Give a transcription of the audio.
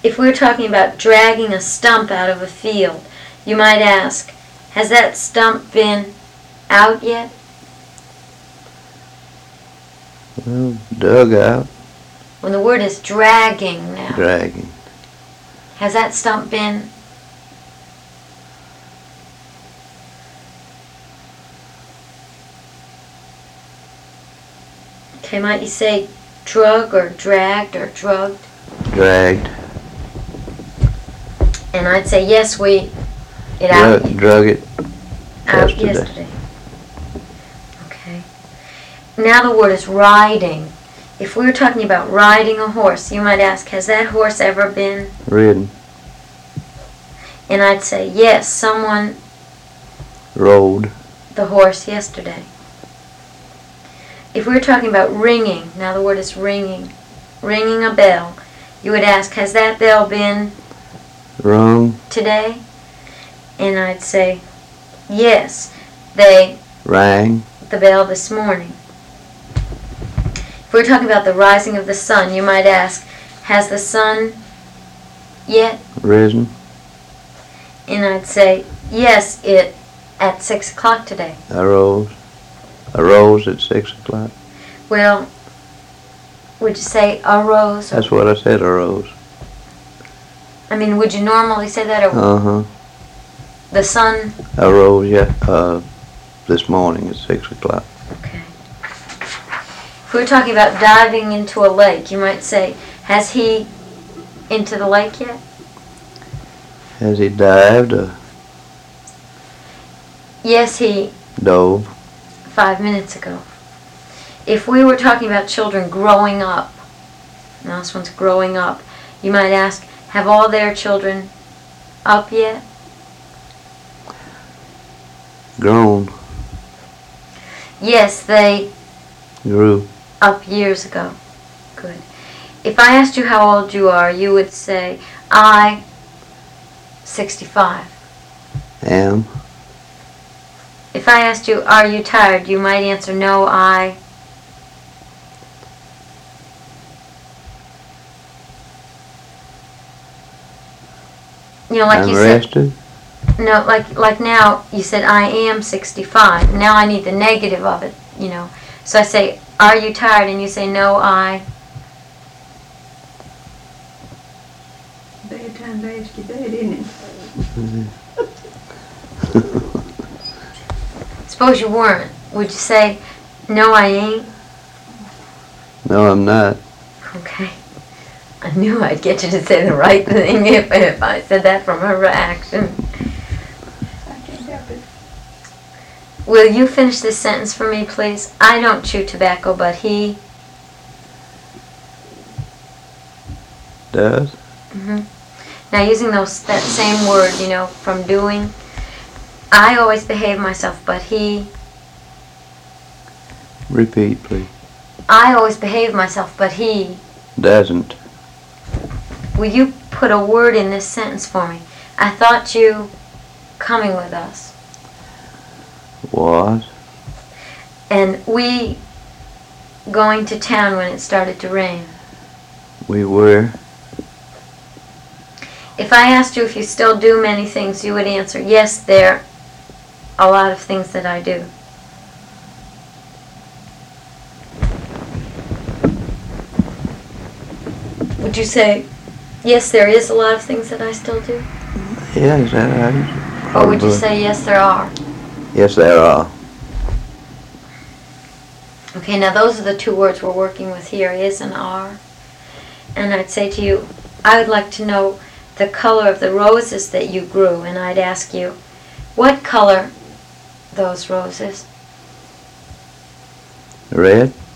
If we were talking about dragging a stump out of a field, you might ask, has that stump been out yet? Well, dug out. When the word is dragging now. Dragging. Has that stump been? Okay, might you say drug or dragged or drugged? Dragged. And I'd say yes, drug it out yesterday. Okay. Now the word is riding. If we were talking about riding a horse, you might ask, has that horse ever been ridden? And I'd say yes, someone rode the horse yesterday. If we were talking about ringing, now the word is ringing, ringing a bell, you would ask, has that bell been rung today? And I'd say, yes, they rang the bell this morning. If we're talking about the rising of the sun, you might ask, has the sun yet risen? And I'd say, yes, it at 6 o'clock today. Arose at 6 o'clock. Well, would you say arose? That's what I said, arose. I mean, would you normally say that? Or the sun? Arose, yeah, this morning at 6 o'clock. Okay. If we were talking about diving into a lake, you might say, has he into the lake yet? Has he dived? Yes, he dove 5 minutes ago. If we were talking about children growing up, now this one's growing up, you might ask, have all their children up yet? Grown. Yes, they grew up years ago. Good. If I asked you how old you are, you would say, I 65. Am. If I asked you, are you tired, you might answer, no, I. You know, like I'm you rested. said. No, like now you said I am 65. Now I need the negative of it, you know. So I say, are you tired? And you say, no, I. Bedtime days to bed, isn't it? Suppose you weren't. Would you say, no, I ain't? No, I'm not. Okay. I knew I'd get you to say the right thing if I said that from her reaction. I can't help it. Will you finish this sentence for me, please? I don't chew tobacco, but he... Does? Mm-hmm. Now, using that same word, you know, from doing, I always behave myself, but he... Repeat, please. I always behave myself, but he... Doesn't. Will you put a word in this sentence for me? I thought you coming with us. Was. And we going to town when it started to rain. We were. If I asked you if you still do many things, you would answer, yes, there are a lot of things that I do. Would you say, yes, there is a lot of things that I still do? Yeah, is that right? Or would you say, yes, there are? Yes, there are. Okay, now those are the two words we're working with here, is and are. And I'd say to you, I would like to know the color of the roses that you grew. And I'd ask you, what color those roses? Red.